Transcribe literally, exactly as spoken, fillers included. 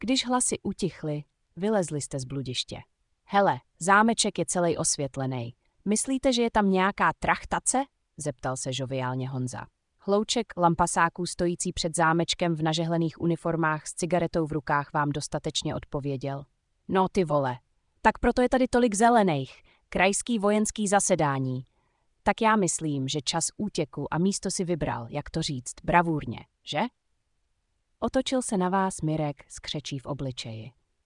Když hlasy utichly, vylezli jste z bludiště. Hele, zámeček je celý osvětlený. Myslíte, že je tam nějaká trachtace? Zeptal se žoviálně Honza. Hlouček lampasáků stojící před zámečkem v nažehlených uniformách s cigaretou v rukách vám dostatečně odpověděl. No ty vole, tak proto je tady tolik zelených, krajský vojenský zasedání. Tak já myslím, že čas útěku a místo si vybral, jak to říct, bravurně, že? Otočil se na vás Mirek s křečí v obličeji.